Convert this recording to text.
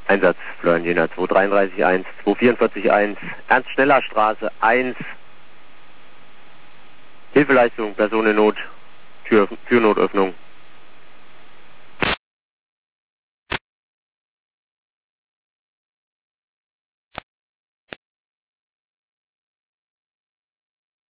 Einsatz Florian Jena 233-1, 244-1, Ernst-Schneller-Straße 1. Hilfeleistung, Person in Not, Türnotöffnung.